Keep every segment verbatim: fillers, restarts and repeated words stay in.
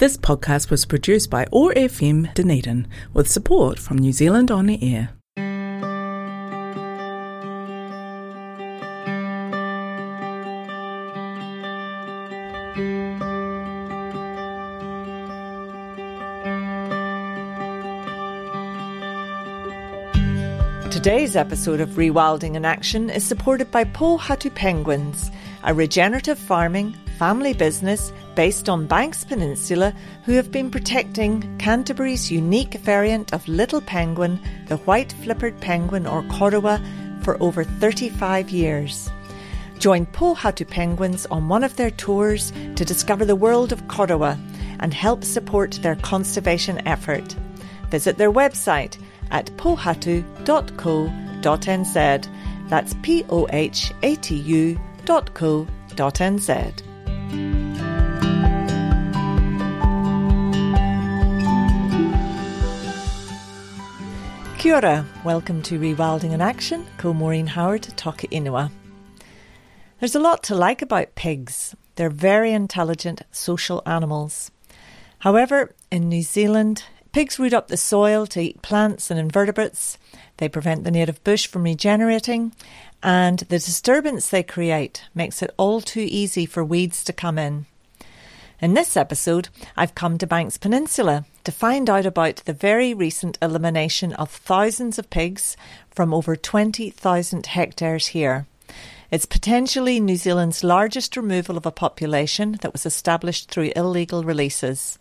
This podcast was produced by O A R F M Dunedin with support from New Zealand On Air. Today's episode of Rewilding in Action is supported by Pohatu Penguins, a regenerative farming family business based on Banks Peninsula who have been protecting Canterbury's unique variant of little penguin, the white flippered penguin or Korowa, for over thirty-five years. Join Pohatu Penguins on one of their tours to discover the world of Korowa and help support their conservation effort. Visit their website at pohatu dot co dot n z. That's P O H A T U dot co dot n z. Kia ora, welcome to Rewilding in Action, ko Maureen Howard, toka inua. There's a lot to like about pigs. They're very intelligent, social animals. However, in New Zealand, pigs root up the soil to eat plants and invertebrates. They prevent the native bush from regenerating, and the disturbance they create makes it all too easy for weeds to come in. In this episode, I've come to Banks Peninsula to find out about the very recent elimination of thousands of pigs from over twenty thousand hectares here. It's potentially New Zealand's largest removal of a population that was established through illegal releases.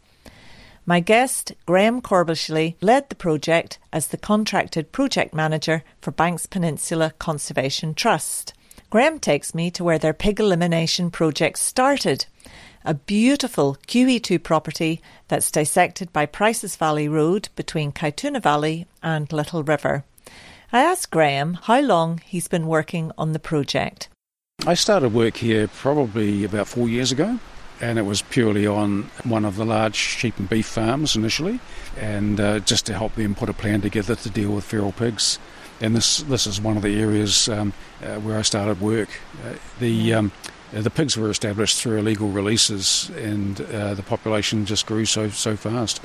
My guest, Graham Corbishley, led the project as the contracted project manager for Banks Peninsula Conservation Trust. Graham takes me to where their pig elimination project started, a beautiful Q E two property that's dissected by Prices Valley Road between Kaituna Valley and Little River. I asked Graham how long he's been working on the project. I started work here probably about four years ago. And it was purely on one of the large sheep and beef farms initially, and uh, just to help them put a plan together to deal with feral pigs. And this this is one of the areas um, uh, where I started work. Uh, the um, the pigs were established through illegal releases, and uh, the population just grew so so fast.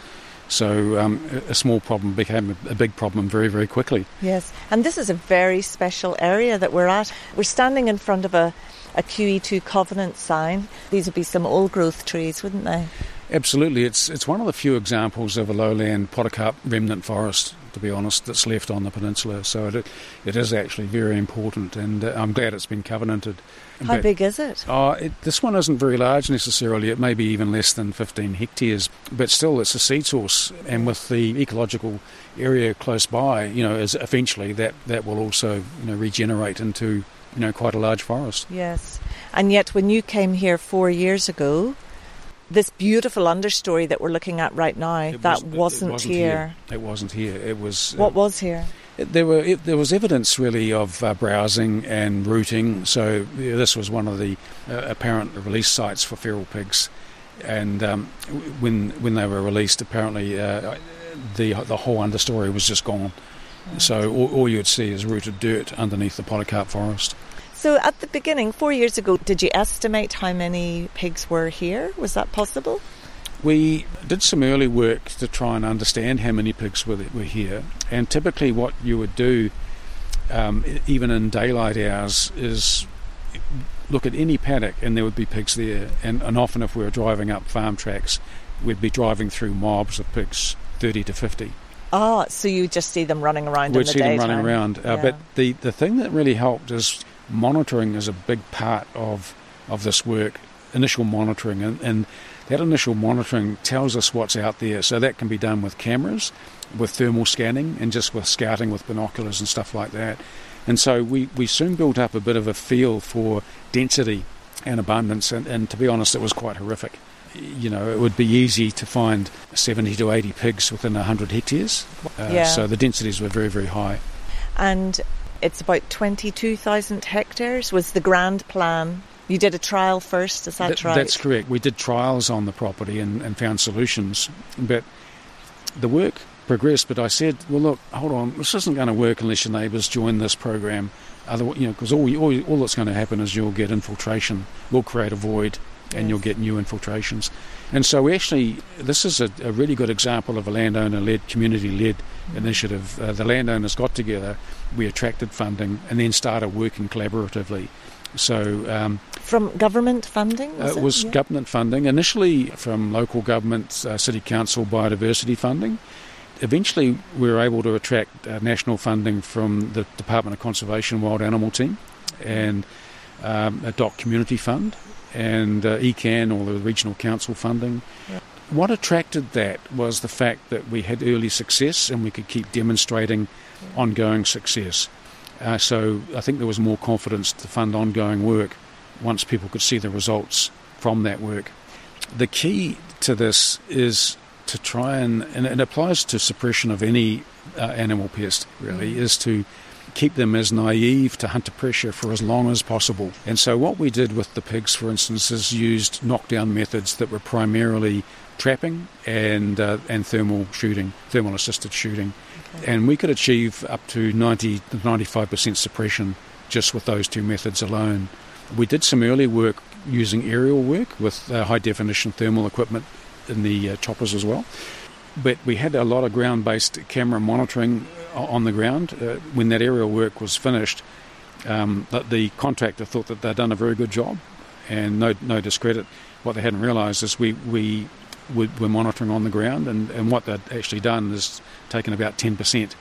So um, a small problem became a big problem very, very quickly. Yes, and this is a very special area that we're at. We're standing in front of a a Q E two covenant sign. These would be some old growth trees, wouldn't they? Absolutely. It's it's one of the few examples of a lowland podocarp remnant forest, to be honest, that's left on the peninsula. So it it is actually very important, and uh, I'm glad it's been covenanted. How but, big is it? Oh, it, this one isn't very large necessarily. It may be even less than fifteen hectares, but still it's a seed source, and with the ecological area close by, you know, is eventually that, that will also, you know, regenerate into, you know, quite a large forest. Yes. And yet when you came here four years ago, this beautiful understory that we're looking at right now, it that was, wasn't, it wasn't here. here. It wasn't here. It was... What uh, was here? It, there were it, there was evidence really of uh, browsing and rooting, so yeah, this was one of the uh, apparent release sites for feral pigs. And um, when when they were released, apparently uh, the the whole understory was just gone. Right. So all, all you'd see is rooted dirt underneath the podocarp forest. So at the beginning, four years ago, did you estimate how many pigs were here? Was that possible? We did some early work to try and understand how many pigs were, were here. And typically what you would do, um, even in daylight hours, is look at any paddock and there would be pigs there. And, and often if we were driving up farm tracks, we'd be driving through mobs of pigs, thirty to fifty. Ah, so you just see them running around We'd in the see daytime. them running around. Uh, yeah. But the, the thing that really helped is monitoring is a big part of of this work, initial monitoring. And, and that initial monitoring tells us what's out there. So that can be done with cameras, with thermal scanning, and just with scouting with binoculars and stuff like that. And so we, we soon built up a bit of a feel for density and abundance. And, and to be honest, it was quite horrific. You know, it would be easy to find seventy to eighty pigs within one hundred hectares. Uh, yeah. So the densities were very, very high. And it's about twenty-two thousand hectares was the grand plan. You did a trial first, is that Th- right? That's correct. We did trials on the property and, and found solutions. But the work progressed, but I said, well, look, hold on, this isn't going to work unless your neighbours join this program. Otherwise, you know, because all, all, all that's going to happen is you'll get infiltration. We'll create a void. and yes. you'll get new infiltrations. And so we actually, this is a, a really good example of a landowner-led, community-led mm-hmm. initiative. Uh, the landowners got together, we attracted funding, and then started working collaboratively. So um, from government funding? Was uh, it it was yeah. government funding, initially from local government, uh, city council biodiversity funding. Eventually we were able to attract uh, national funding from the Department of Conservation Wild Animal Team and um, a D O C Community Fund and uh, E C A N, or the regional council funding. Yeah. What attracted that was the fact that we had early success and we could keep demonstrating yeah. ongoing success. Uh, so I think there was more confidence to fund ongoing work once people could see the results from that work. The key to this is to try and, and it applies to suppression of any uh, animal pest really, mm-hmm. is to keep them as naive to hunter pressure for as long as possible. And so what we did with the pigs, for instance, is used knockdown methods that were primarily trapping and uh, and thermal shooting, thermal assisted shooting. Okay. And we could achieve up to ninety to ninety-five percent suppression just with those two methods alone. We did some early work using aerial work with uh, high definition thermal equipment in the uh, choppers as well. But we had a lot of ground-based camera monitoring on the ground. Uh, when that aerial work was finished, um, the contractor thought that they'd done a very good job, and no no discredit. What they hadn't realised is we, we were monitoring on the ground, and, and what they'd actually done is taken about ten percent.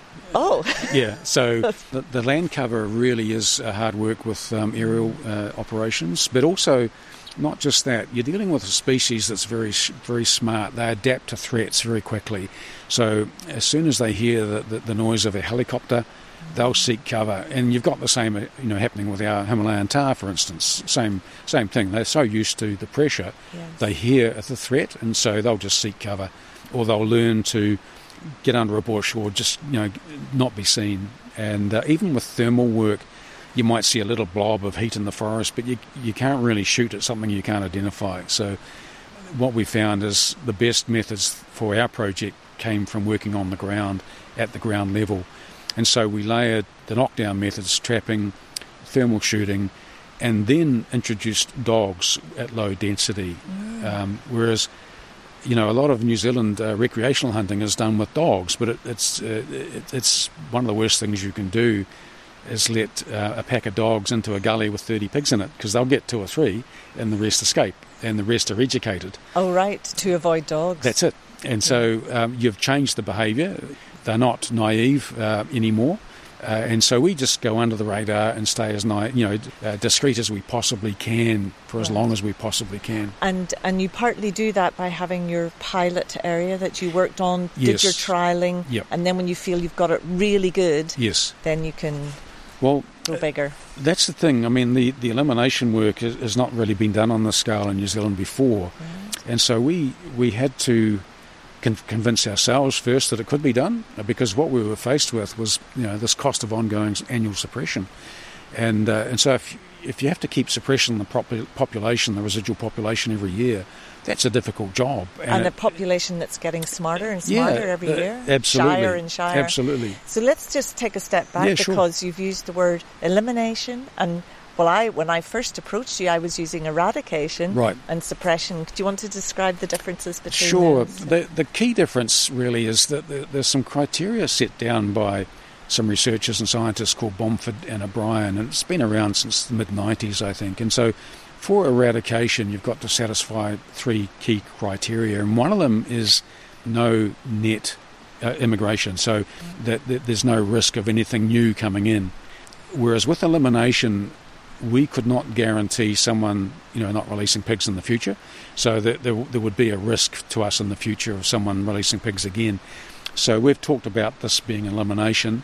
Oh! Yeah, so the, the land cover really is uh, hard work with um, aerial uh, operations, but also not just that, you're dealing with a species that's very very smart. They adapt to threats very quickly. So as soon as they hear the, the, the noise of a helicopter, they'll seek cover. And you've got the same you know, happening with our Himalayan tahr, for instance. Same same thing. They're so used to the pressure, yes. they hear the threat, and so they'll just seek cover. Or they'll learn to get under a bush or just you know not be seen. And uh, even with thermal work, you might see a little blob of heat in the forest, but you you can't really shoot at something you can't identify. So what we found is the best methods for our project came from working on the ground, at the ground level. And so we layered the knockdown methods, trapping, thermal shooting, and then introduced dogs at low density. Mm. Um, whereas, you know, a lot of New Zealand uh, recreational hunting is done with dogs, but it, it's uh, it, it's one of the worst things you can do is let uh, a pack of dogs into a gully with thirty pigs in it, because they'll get two or three and the rest escape, and the rest are educated. Oh, right, to avoid dogs. That's it. And so um, you've changed the behaviour. They're not naive uh, anymore. Uh, and so we just go under the radar and stay as na- you know uh, discreet as we possibly can for as right. long as we possibly can. And and you partly do that by having your pilot area that you worked on, yes. did your trialling, yep. and then when you feel you've got it really good, yes. then you can well, go bigger. Uh, that's the thing. I mean, the, the elimination work has, has not really been done on this scale in New Zealand before. Right. And so we, we had to con- convince ourselves first that it could be done, because what we were faced with was, you know, this cost of ongoing annual suppression. And uh, and so if, if you have to keep suppression the prop- population, the residual population every year, that's a difficult job. And, and a it, population that's getting smarter and smarter yeah, every uh, year. Absolutely. Shire and shire. Absolutely. So let's just take a step back, yeah, sure. because you've used the word elimination, and well, I when I first approached you, I was using eradication right. and suppression. Do you want to describe the differences between Sure. them? So. The, the key difference really is that there's some criteria set down by some researchers and scientists called Bomford and O'Brien, and it's been around since the mid nineties, I think. And so for eradication, you've got to satisfy three key criteria, and one of them is no net uh, immigration, so mm-hmm. that, that there's no risk of anything new coming in. Whereas with elimination, we could not guarantee someone, you know, not releasing pigs in the future, so that there, there would be a risk to us in the future of someone releasing pigs again. So we've talked about this being elimination,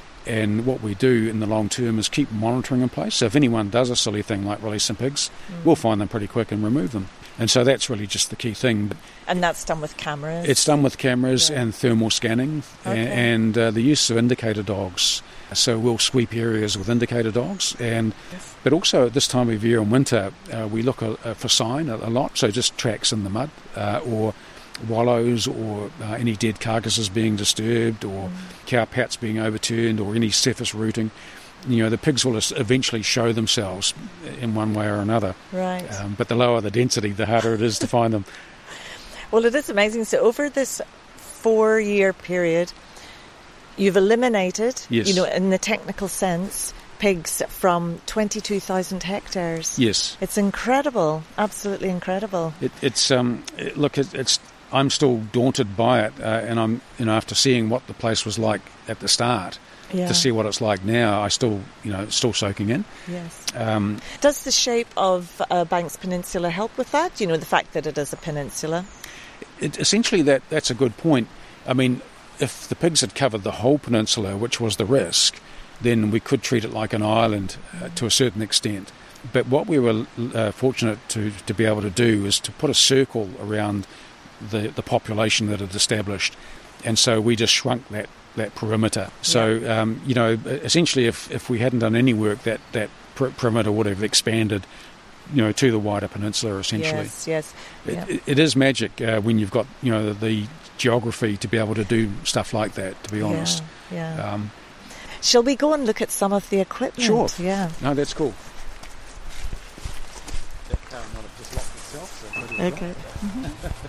and what we do in the long term is keep monitoring in place. So if anyone does a silly thing like releasing pigs, mm. we'll find them pretty quick and remove them. And so that's really just the key thing. And that's done with cameras? It's done with cameras yeah. and thermal scanning, okay. and, and uh, the use of indicator dogs. So we'll sweep areas with indicator dogs, and yes. but also at this time of year in winter, uh, we look uh, for sign a, a lot, so just tracks in the mud, uh, or wallows, or uh, any dead carcasses being disturbed, or mm. cow pats being overturned, or any surface rooting. you know, the pigs will eventually show themselves in one way or another. Right. Um, but the lower the density, the harder it is to find them. Well, it is amazing. So over this four-year period, you've eliminated, yes. you know, in the technical sense, pigs from twenty-two thousand hectares. Yes. It's incredible, absolutely incredible. It, it's, um, it, look, it, it's, I'm still daunted by it, uh, and I'm, you know, after seeing what the place was like at the start, yeah. to see what it's like now, I still, you know, still soaking in. Yes. Um, Does the shape of uh, Banks Peninsula help with that? You know, the fact that it is a peninsula? It, essentially, that that's a good point. I mean, if the pigs had covered the whole peninsula, which was the risk, then we could treat it like an island uh, to a certain extent. But what we were uh, fortunate to, to be able to do is to put a circle around the, the population that had established. And so we just shrunk that, that perimeter. So, yeah. um, you know, essentially if, if we hadn't done any work, that, that per- perimeter would have expanded, you know, to the wider peninsula, essentially. Yes, yes. Yeah. It, it is magic uh, when you've got, you know, the, the geography to be able to do stuff like that, to be honest. Yeah, yeah. Um, Shall we go and look at some of the equipment? Sure. Yeah. No, that's cool. That car might have just locked itself. So okay. Mm-hmm.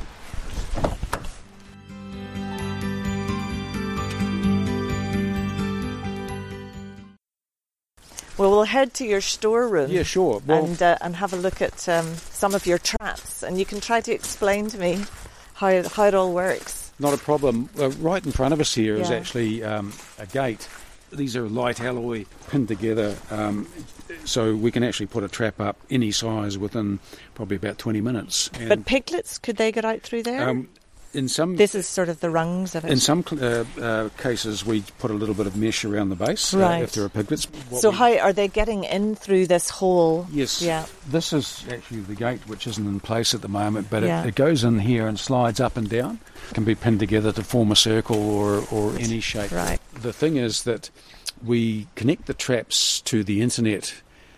Well, we'll head to your storeroom. Yeah, sure. Well, and uh, and have a look at um, some of your traps, and you can try to explain to me how it, how it all works. Not a problem. Uh, right in front of us here yeah. is actually um, a gate. These are light alloy pinned together, um, so we can actually put a trap up any size within probably about twenty minutes. And but piglets, could they get out through there? Um, in some, this is sort of the rungs of it. In some uh, uh, cases, we put a little bit of mesh around the base right. uh, if there are piglets. What so we, how are they getting in through this hole? Yes. Yeah. This is actually the gate, which isn't in place at the moment, but yeah. it, it goes in here and slides up and down. It can be pinned together to form a circle or, or any shape. Right. The thing is that we connect the traps to the internet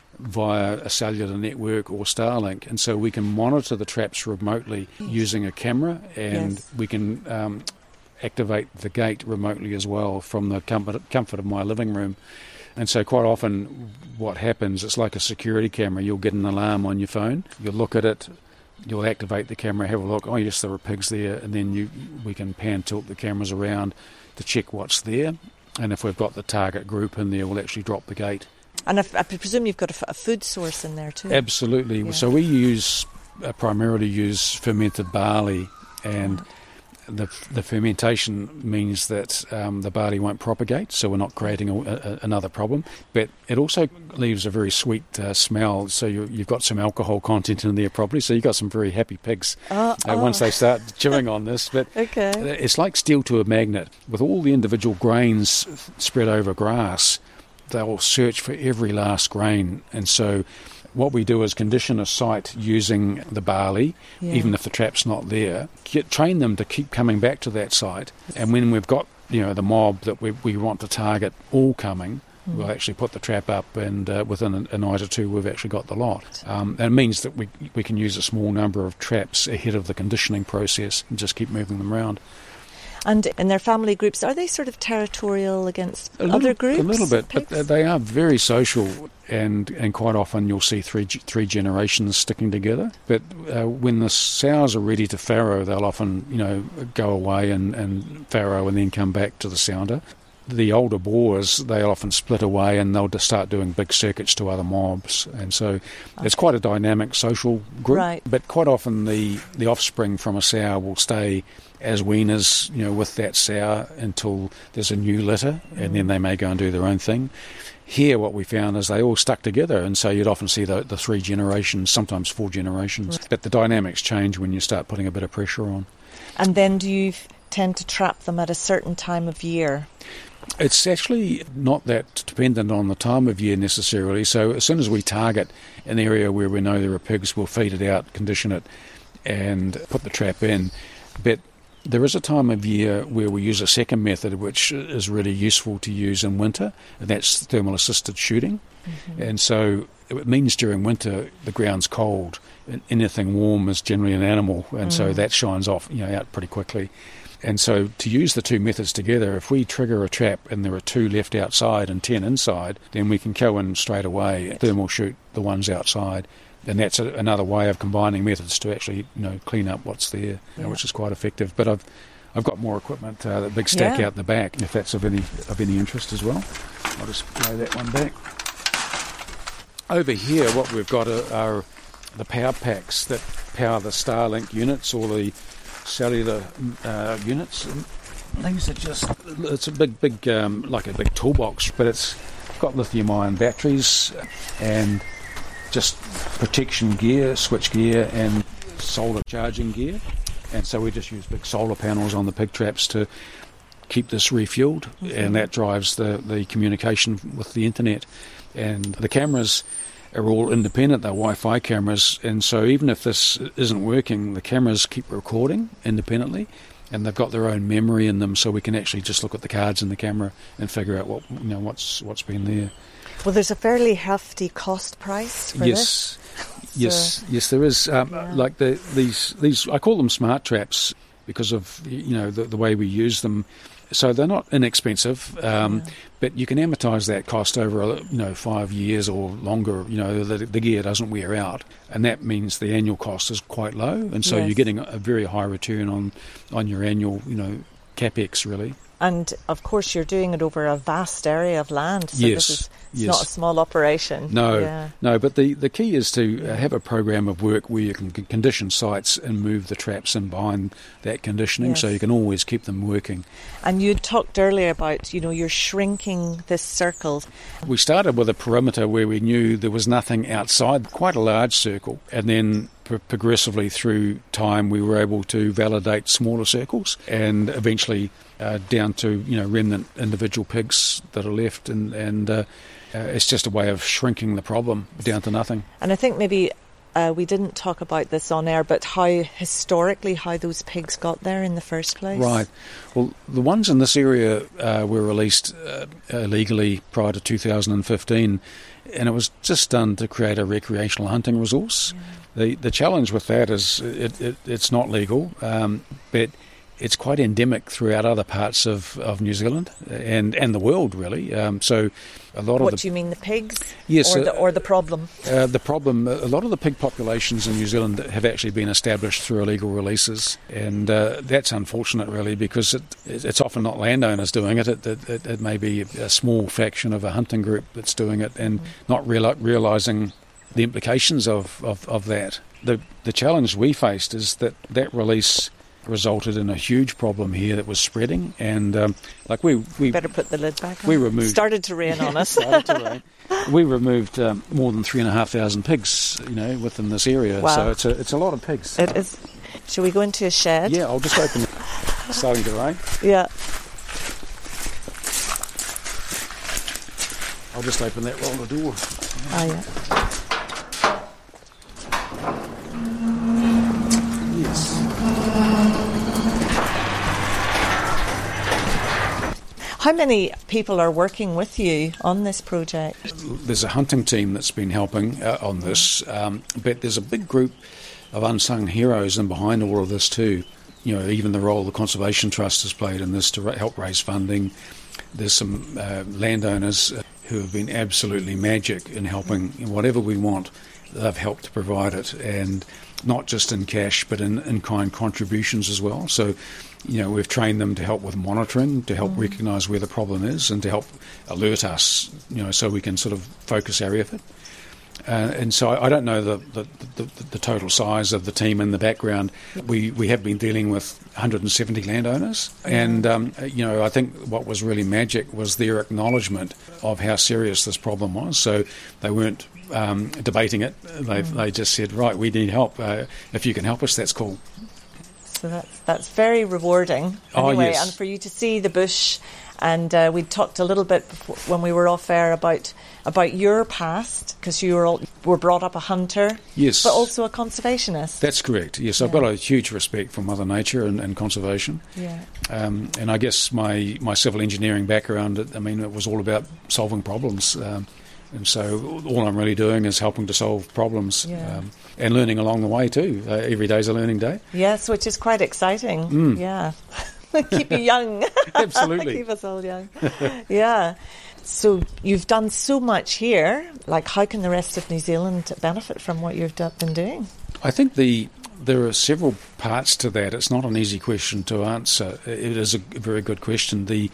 via a cellular network or Starlink, and so we can monitor the traps remotely yes. using a camera, and yes. we can um, activate the gate remotely as well from the comfort, comfort of my living room. And so quite often what happens, it's like a security camera. You'll get an alarm on your phone, you'll look at it, you'll activate the camera, have a look, oh yes, there are pigs there, and then you we can pan tilt the cameras around to check what's there, and if we've got the target group in there, we'll actually drop the gate. And if, I presume you've got a, f- a food source in there too. Absolutely. Yeah. So we use uh, primarily use fermented barley, and the the fermentation means that um, the barley won't propagate, so we're not creating a, a, another problem. But it also leaves a very sweet uh, smell, so you, you've got some alcohol content in there probably, so you've got some very happy pigs oh, uh, oh. once they start chewing on this. But okay. it's like steel to a magnet. With all the individual grains spread over grass, they'll search for every last grain, and so what we do is condition a site using the barley, yeah. even if the trap's not there, get, train them to keep coming back to that site, and when we've got, you know, the mob that we, we want to target all coming, mm. we'll actually put the trap up, and uh, within a, a night or two we've actually got the lot. Um, and it means that we, we can use a small number of traps ahead of the conditioning process and just keep moving them around. And in their family groups, are they sort of territorial against a little, other groups? A little bit, pigs? But they are very social, and, and quite often you'll see three three generations sticking together. But uh, when the sows are ready to farrow, they'll often, you know, go away and, and farrow and then come back to the sounder. The older boars, they'll often split away and they'll just start doing big circuits to other mobs. And so okay. it's quite a dynamic social group. Right. But quite often the, the offspring from a sow will stay as weaners, you know, with that sow until there's a new litter, mm. and then they may go and do their own thing. Here what we found is they all stuck together, and so you'd often see the, the three generations, sometimes four generations. Right. But the dynamics change when you start putting a bit of pressure on. And then do you tend to trap them at a certain time of year? It's actually not that dependent on the time of year necessarily. So as soon as we target an area where we know there are pigs, we'll feed it out, condition it, and put the trap in. But there is a time of year where we use a second method, which is really useful to use in winter, and that's thermal assisted shooting. Mm-hmm. And so it means during winter the ground's cold, and anything warm is generally an animal, and mm. so that shines off, you know, out pretty quickly. And so to use the two methods together, if we trigger a trap and there are two left outside and ten inside, then we can go in straight away, thermal shoot the ones outside. And that's a, another way of combining methods to actually, you know, clean up what's there, yeah. which is quite effective. But I've I've got more equipment, uh, the big stack yeah. out the back, if that's of any of any interest as well. I'll just lay that one back. Over here, what we've got are, are the power packs that power the Starlink units or the cellular uh, units. And these are just, it's a big, big, um, like a big toolbox, but it's got lithium-ion batteries and just protection gear, switch gear, and solar charging gear. And so we just use big solar panels on the pig traps to keep this refueled, mm-hmm. and that drives the, the communication with the internet. And the cameras are all independent, they're Wi-Fi cameras, and so even if this isn't working, the cameras keep recording independently, and they've got their own memory in them, so we can actually just look at the cards in the camera and figure out what you know what's what's been there. Well, there's a fairly hefty cost price for yes. this. Yes, so, yes, there is. Um, yeah. Like the, these, these, I call them smart traps because of you know the, the way we use them. So they're not inexpensive, um, yeah. but you can amortise that cost over you know five years or longer. You know the, the gear doesn't wear out, and that means the annual cost is quite low, and so yes. you're getting a very high return on on your annual you know capex really. And of course, you're doing it over a vast area of land. So yes, this is it's yes. not a small operation. No, yeah. no. But the, the key is to uh, have a program of work where you can condition sites and move the traps in behind that conditioning, yes. so you can always keep them working. And you talked earlier about you know you're shrinking this circle. We started with a perimeter where we knew there was nothing outside, quite a large circle, and then progressively through time we were able to validate smaller circles and eventually uh, down to you know remnant individual pigs that are left, and, and uh, uh, it's just a way of shrinking the problem down to nothing. And I think maybe uh, we didn't talk about this on air, but how historically how those pigs got there in the first place. Right. Well, the ones in this area uh, were released uh, illegally prior to two thousand fifteen, and it was just done to create a recreational hunting resource. Yeah. The the challenge with that is it, it, it's not legal, um, but it's quite endemic throughout other parts of, of New Zealand and, and the world, really. Um, so a lot what of the... What do you mean, the pigs? Yes. Or, uh, the, or the problem? Uh, the problem, a lot of the pig populations in New Zealand have actually been established through illegal releases, and uh, that's unfortunate, really, because it, it's often not landowners doing it. It, it, it may be a small faction of a hunting group that's doing it and mm. not reali- realising the implications of, of, of that. The the challenge we faced is that that release resulted in a huge problem here that was spreading, and um, like we, we better put the lid back on. We removed started to rain on us. started to rain. We removed um, more than three and a half thousand pigs, you know, within this area. Wow. So it's a it's a lot of pigs. It is. Shall we go into a shed? Yeah, I'll just open it. It's starting to rain. Yeah. I'll just open that roller door. Oh yeah. How many people are working with you on this project? There's a hunting team that's been helping uh, on this, um, but there's a big group of unsung heroes in behind all of this too. You know, even the role the Conservation Trust has played in this to ra- help raise funding. There's some uh, landowners who have been absolutely magic in helping whatever we want. They've helped to provide it, and not just in cash but in in-kind contributions as well. So, you know, we've trained them to help with monitoring, to help mm. recognise where the problem is, and to help alert us, you know, so we can sort of focus our effort. Uh, and so I, I don't know the, the, the, the total size of the team in the background. We we have been dealing with one hundred seventy landowners, mm. and um, you know, I think what was really magic was their acknowledgement of how serious this problem was. So they weren't um, debating it. They mm. they just said, right, we need help. Uh, if you can help us, that's cool. So that's that's very rewarding. Anyway, oh, yes. And for you to see the bush, and uh, we talked a little bit before, when we were off air about about your past, because you were all, were brought up a hunter, yes, but also a conservationist. That's correct. Yes, yeah. I've got a huge respect for Mother Nature and, and conservation. Yeah. Um, and I guess my my civil engineering background, I mean, it was all about solving problems. Um, And so all I'm really doing is helping to solve problems, yeah. um, and learning along the way too. Uh, every day's a learning day. Yes, which is quite exciting. Mm. Yeah. Keep you young. Absolutely. Keep us all young. Yeah. So you've done so much here. Like, how can the rest of New Zealand benefit from what you've do- been doing? I think the there are several parts to that. It's not an easy question to answer. It is a very good question. The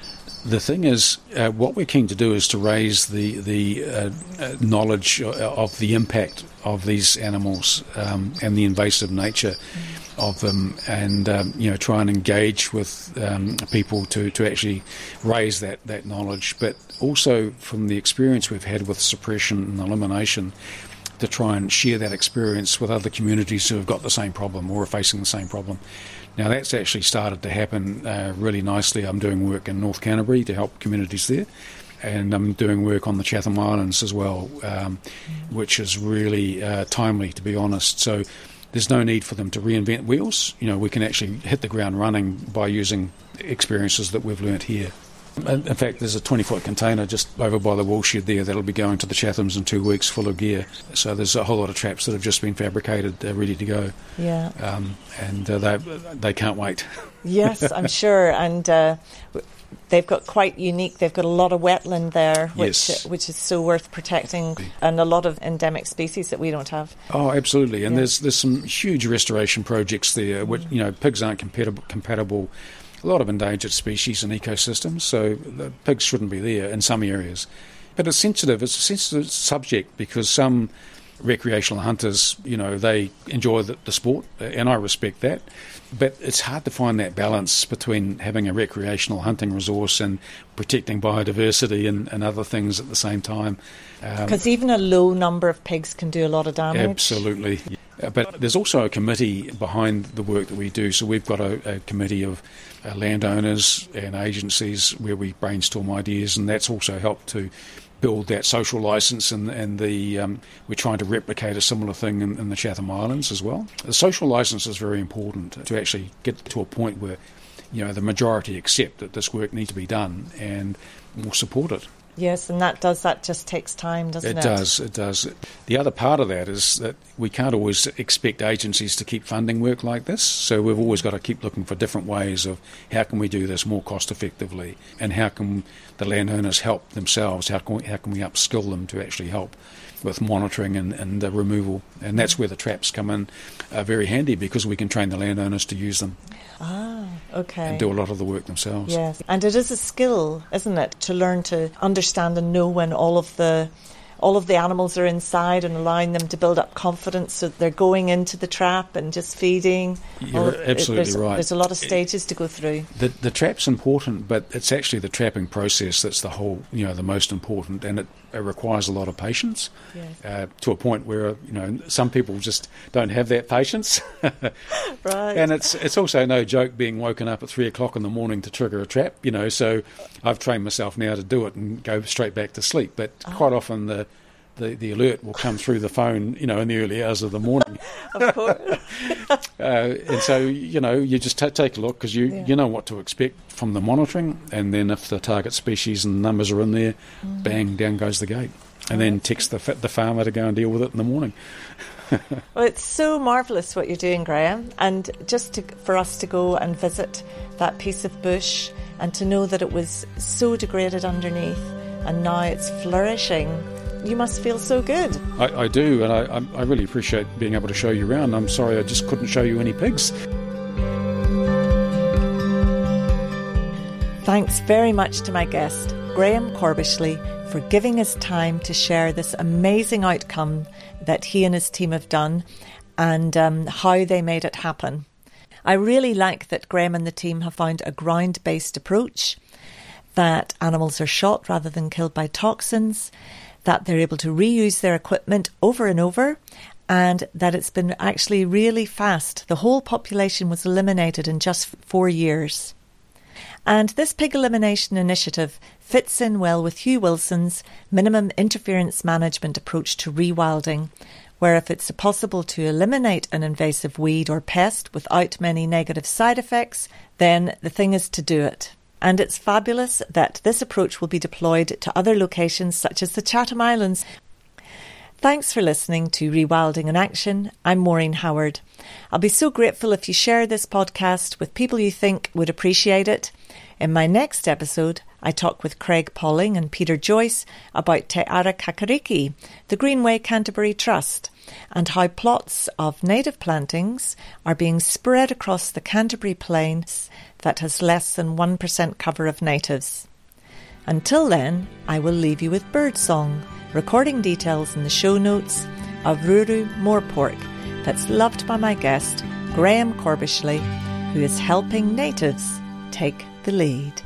The thing is, uh, what we're keen to do is to raise the the uh, uh, knowledge of the impact of these animals um, and the invasive nature mm. of them, and um, you know, try and engage with um, people to, to actually raise that, that knowledge. But also from the experience we've had with suppression and elimination, to try and share that experience with other communities who have got the same problem or are facing the same problem. Now, that's actually started to happen uh, really nicely. I'm doing work in North Canterbury to help communities there, and I'm doing work on the Chatham Islands as well, um, which is really uh, timely, to be honest. So there's no need for them to reinvent wheels. You know, we can actually hit the ground running by using experiences that we've learnt here. In fact, there's a twenty-foot container just over by the woolshed there that'll be going to the Chathams in two weeks full of gear. So there's a whole lot of traps that have just been fabricated, uh, ready to go. Yeah. Um, and uh, they they can't wait. Yes, I'm sure. And uh, they've got quite unique, they've got a lot of wetland there, which yes. which is so worth protecting, and a lot of endemic species that we don't have. Oh, absolutely. And yeah. there's there's some huge restoration projects there, which, you know, pigs aren't compatible, compatible a lot of endangered species and ecosystems, so the pigs shouldn't be there in some areas. But it's sensitive, it's a sensitive subject, because some recreational hunters, you know, they enjoy the, the sport, and I respect that. But it's hard to find that balance between having a recreational hunting resource and protecting biodiversity and, and other things at the same time. Because um, even a low number of pigs can do a lot of damage. Absolutely. But there's also a committee behind the work that we do. So we've got a, a committee of uh, landowners and agencies where we brainstorm ideas, and that's also helped to build that social licence, and, and the um, we're trying to replicate a similar thing in, in the Chatham Islands as well. The social licence is very important to actually get to a point where, you know, the majority accept that this work needs to be done and will support it. Yes, and that does that just takes time, doesn't it? It does, it does. The other part of that is that we can't always expect agencies to keep funding work like this, so we've always got to keep looking for different ways of how can we do this more cost effectively, and how can the landowners help themselves, how can we, how can we upskill them to actually help with monitoring and, and uh, removal. And that's where the traps come in uh, very handy, because we can train the landowners to use them. Ah, okay. And do a lot of the work themselves. Yes, and it is a skill, isn't it, to learn to understand and know when all of the all of the animals are inside, and allowing them to build up confidence so that they're going into the trap and just feeding. You're oh, absolutely there's, right. There's a lot of stages to go through. The the trap's important, but it's actually the trapping process that's the whole, you know, the most important, and it, it requires a lot of patience. Yes. Uh, to a point where, you know, some people just don't have that patience. Right. And it's it's also no joke being woken up at three o'clock in the morning to trigger a trap, you know. So I've trained myself now to do it and go straight back to sleep. But oh. quite often the The, the alert will come through the phone, you know, in the early hours of the morning. Of course. uh, and so, you know, you just t- take a look, because you, yeah. you know what to expect from the monitoring. And then if the target species and numbers are in there, mm. bang, down goes the gate. And oh, then text the, the farmer to go and deal with it in the morning. Well, it's so marvellous what you're doing, Graham. And just to, for us to go and visit that piece of bush, and to know that it was so degraded underneath and now it's flourishing. You must feel so good. I, I do, and I, I really appreciate being able to show you around. I'm sorry I just couldn't show you any pigs. Thanks very much to my guest, Graham Corbishley, for giving his time to share this amazing outcome that he and his team have done, and um, how they made it happen. I really like that Graham and the team have found a ground-based approach, that animals are shot rather than killed by toxins, that they're able to reuse their equipment over and over, and that it's been actually really fast. The whole population was eliminated in just four years. And this pig elimination initiative fits in well with Hugh Wilson's minimum interference management approach to rewilding, where if it's possible to eliminate an invasive weed or pest without many negative side effects, then the thing is to do it. And it's fabulous that this approach will be deployed to other locations such as the Chatham Islands. Thanks for listening to Rewilding in Action. I'm Maureen Howard. I'll be so grateful if you share this podcast with people you think would appreciate it. In my next episode, I talk with Craig Pauling and Peter Joyce about Te Ara Kakariki, the Greenway Canterbury Trust, and how plots of native plantings are being spread across the Canterbury Plains that has less than one percent cover of natives. Until then, I will leave you with birdsong, recording details in the show notes of Ruru Moorpork that's loved by my guest, Graham Corbishley, who is helping natives take the lead.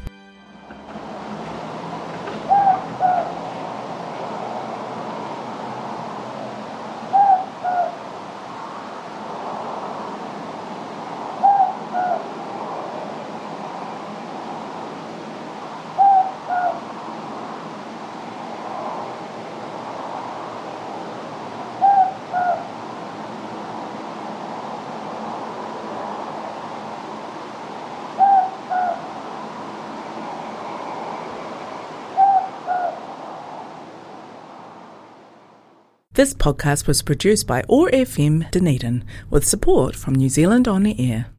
This podcast was produced by O A R F M Dunedin with support from New Zealand On the Air.